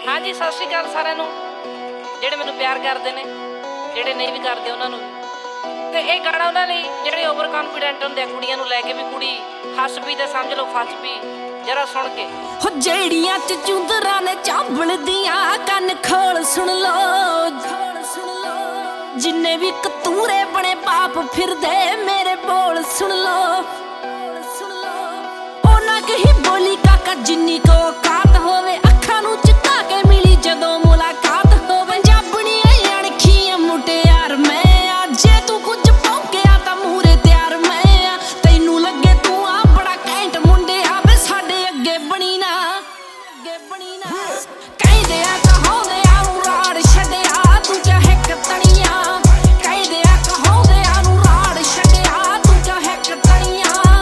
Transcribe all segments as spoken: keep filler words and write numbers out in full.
हाँ जी सत श्री अकाल सारिਆਂ ਨੂੰ ਜਿਹੜੇ ਮੈਨੂੰ ਪਿਆਰ ਕਰਦੇ ਨੇ ਜਿਹੜੇ ਨਹੀਂ ਵੀ ਕਰਦੇ ਉਹਨਾਂ ਨੂੰ ਤੇ ਇਹ ਗਾਣਾ ਉਹਨਾਂ ਲਈ ਜਿਹੜੇ ਓਵਰ ਕੌਨਫੀਡੈਂਟ ਹੁੰਦੇ ਆ ਕੁੜੀਆਂ ਨੂੰ ਲੈ ਕੇ ਵੀ ਕੁੜੀ ਹੱਸ ਪਈ ਤੇ ਸਮਝ ਲਓ ਫਸ ਪਈ ਜਰਾ ਸੁਣ ਕੇ ਹੋ ਜਿਹੜੀਆਂ ਚ ਚੁੰਦਰਾਂ ਨੇ ਚਾਂਬਲਦੀਆਂ ਕੰਨ ਖੋਲ ਸੁਣ ਲੋ ਸੁਣ ਲੋ ਜਿੰਨੇ ਵੀ ਕਤੂਰੇ ਬਣੇ ਪਾਪ ਫਿਰਦੇ ਮੇਰੇ ਬੋਲ ਸੁਣ ਲੋ ਸੁਣ ਲੋ ਉਹਨਾਂ ਕਹੀ ਬੋਲੀ ਕਾਕਾ ਜਿੰਨੀ ਕੋ ਔਕਾਤ ਹੋਵੇ ਅੱਖਾਂ ਨੂੰ ਝੁਕਾ ਕੇ ਮਿਲੀ ਜਦੋਂ ਮੁਲਾਕਾਤ ਹੋਵੇ ਪੰਜਾਬਣੀ ਅਣਖੀਆਂ ਮੁਟਿਆਰ ਮੈਂ ਆ ਜੇ ਤੂੰ ਕੁਝ ਭੌਂਕਿਆ ਤਾਂ ਮੂਹਰੇ ਤਿਆਰ ਮੈਂ ਆ ਤੈਨੂੰ ਲੱਗੇ ਤੂੰ ਆ ਬੜਾ ਘੈਂਟ ਮੁੰਡਿਆ ਵੇ ਸਾਡੇ ਅੱਗੇ ਬਣੀ ਨਾ ਅੱਗੇ ਬਣੀ ਨਾ ਕਹਿੰਦੇ ਆ ਕਹਾਉਂਦੇ ਆ ਨੂੰ ਰਾੜ ਛੱਡਿਆ ਤੂੰ ਚਾਹੇ ਕਤਣੀਆਂ ਕਹਿੰਦੇ ਆ ਕਹਾਉਂਦੇ ਆ ਨੂੰ ਰਾੜ ਛੱਡਿਆ ਤੂੰ ਚਾਹੇ ਕਤਣੀਆਂ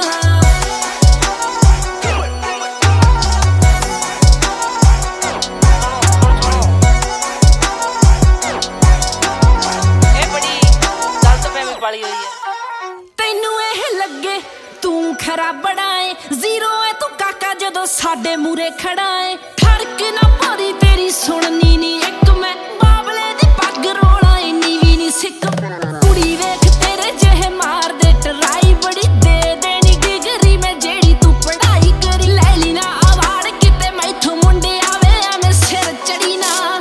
ਵਾਲੀ ਹੋਈ ਹੈ ਤੈਨੂੰ ਇਹ ਲੱਗੇ ਤੂੰ ਖਰਾ ਬੜਾ ਏ ਜ਼ੀਰੋ ਏ ਤੂੰ ਕਾਕਾ ਜਦੋਂ ਸਾਡੇ ਮੂਰੇ ਖੜਾ ਏ ਠੜਕ ਨਾ ਭਰੀ ਤੇਰੀ ਸੁਣਨੀ ਨੀ ਇੱਕ ਮੈਂ ਬਾਬਲੇ ਦੀ ਪੱਗ ਰੋਲਾ ਇੰਨੀ ਵੀ ਨੀ ਸਿੱਕ ਕੁੜੀ ਵੇਖ ਤੇਰੇ ਜਿਹੇ ਮਾਰਦੇ ਟਰਾਈ ਬੜੀ ਦੇ ਦੇਣੀ ਡਿਗਰੀ ਮੈਂ ਜਿਹੜੀ ਤੂੰ ਪੜਾਈ ਕਰੀ ਲੈ ਲਈ ਨਾ ਆਵਾੜ ਕਿਤੇ ਮੈਥੋਂ ਮੁੰਡੇ ਆਵੇ ਐਵੇਂ ਸਿਰ ਚੜੀ ਨਾ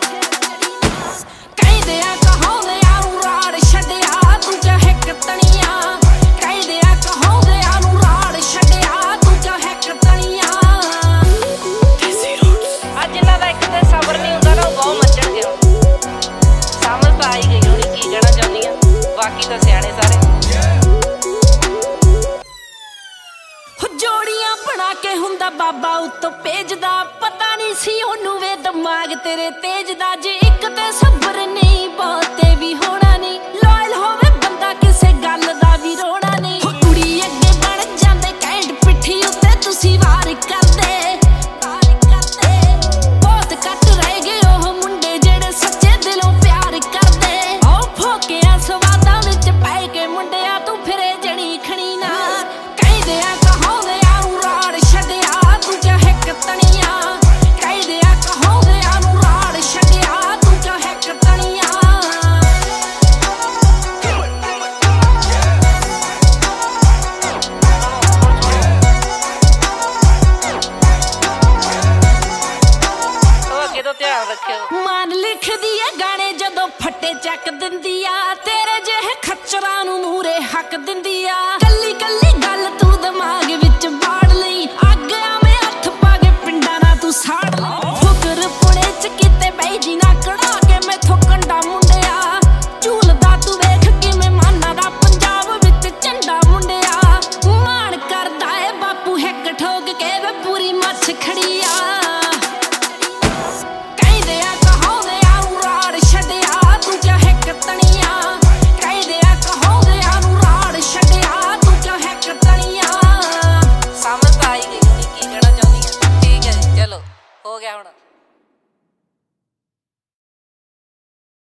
ਕਹਿੰਦੇ ਆ ਕਹਾਉਂਦੇ ਆ ਨੂੰ ਰਾੜ ਛੱਡਿਆ ਤੂੰ ਚਾਹੇ ਕਤਣੀਆਂ ਕਹਿੰਦੇ ਆ ਕਹਾਉਂਦੇ ਆ ਨੂੰ ਰਾੜ ਛੱਡਿਆ ਤੂੰ ਚਾਹੇ ਕਤਣੀਆਂ ਅੱਜ ਇਹਨਾਂ ਦਾ ਇੱਕ ਤੇ ਸਬਰ ਨਹੀਂ ਹੁੰਦਾ ਨਾ ਉਹ ਬਹੁਤ ਮੱਚਣਗੇ ਹੁਣ ਸਮਝ ਤਾਂ ਆਈ ਗਈ ਹੋਣੀ ਕੀ ਕਹਿਣਾ ਚਾਹੁੰਦੀ ਆ ਬਾਕੀ ਤਾਂ ਸਿਆਣੇ ਸਾਰੇ ਜੋੜੀਆਂ ਬਣਾ ਕੇ ਹੁੰਦਾ ਬਾਬਾ ਉੱਤੋਂ ਭੇਜਦਾ ਪਤਾ ਨਹੀਂ ਸੀ ਉਹਨੂੰ ਵੇ ਦਿਮਾਗ ਤੇਰੇ ਤੇਜ ਦਾ ਜੇ ਇੱਕ ਤੇ ਸਬਰ ਨਹੀਂ ਬਹੁਤੇ ਵੀ ਹੋਣਾ ਨਹੀਂ ਲਾਇਲ ਹੋਵੇ ਬੰਦਾ ਕਿਸੇ ਗੱਲ ਦਾ ਵੀ ਰੋਣਾ ਨਹੀਂ ਕੁੜੀ ਅੱਗੇ ਬਣ ਜਾਂਦੇ ਕੈਂਟ ਪਿੱਠੀ ਉੱਤੇ ਤੁਸੀਂ ਵਾਰ ਕਰਦੇ ਵਾਰ ਕਰਦੇ ਬਹੁਤ ਘੱਟ ਰਹਿ ਗਏ ਉਹ ਮੁੰਡੇ ਜਿਹੜੇ ਸੱਚੇ ਦਿਲੋਂ ਪਿਆਰ ਕਰਦੇ ਉਹ ਫੋਕਿਆ ਸਵਾਦਾਂ ਵਿੱਚ ਪੈ ਕੇ ਮੁੰਡਿਆ ਤੂੰ ਫਿਰੇ ਜਣੀ ਖਣੀ ਨਾ ਕਹਿੰਦੇ ਆ ਕਹਾਉਂਦੇ ਆ ਨੂੰ ਰਾੜ ਛੱਡਿਆ ਤੂੰ ਚਾਹੇ ਕਤਣੀਆਂ ਕਹਿੰਦੇ ਆ ਕਹਾਉਂਦੇ ਆ ਨੂੰ ਰਾੜ ਛੱਡਿਆ ਤੂੰ ਚਾਹੇ ਕਤਣੀਆਂ ਉਹ ਅੱਗੇ ਤੋਂ ਧਿਆਨ ਰੱਖਿਓ ਮਨ ਲਿਖਦੀ ਏ ਗਾਣੇ ਜਦੋਂ ਫੱਟੇ ਚੱਕ ਦਿੰਦੀ ਆ ਤੇਰੇ ਜਿਹੇ ਖੱਚਰਾਂ ਨੂੰ ਮੂਰੇ ਹੱਕ ਦਿੰਦੀ ਆ